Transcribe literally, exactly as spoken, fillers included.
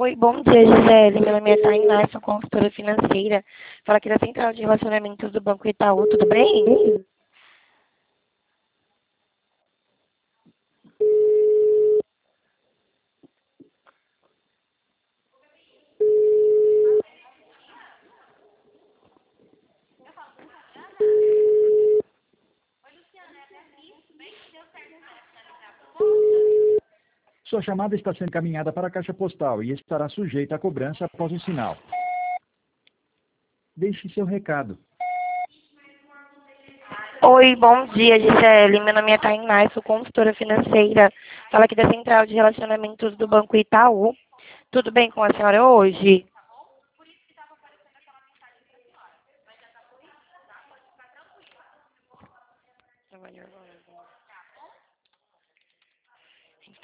Oi, bom dia, Gisele. Meu nome é Tainá, sou consultora financeira. Fala aqui da Central de Relacionamentos do Banco Itaú, tudo bem? Sua chamada está sendo encaminhada para a caixa postal e estará sujeita a cobrança após o sinal. Deixe seu recado. Oi, bom dia, Gisele. Meu nome é Tainá, sou consultora financeira. Fala aqui da Central de Relacionamentos do Banco Itaú. Tudo bem com a senhora hoje?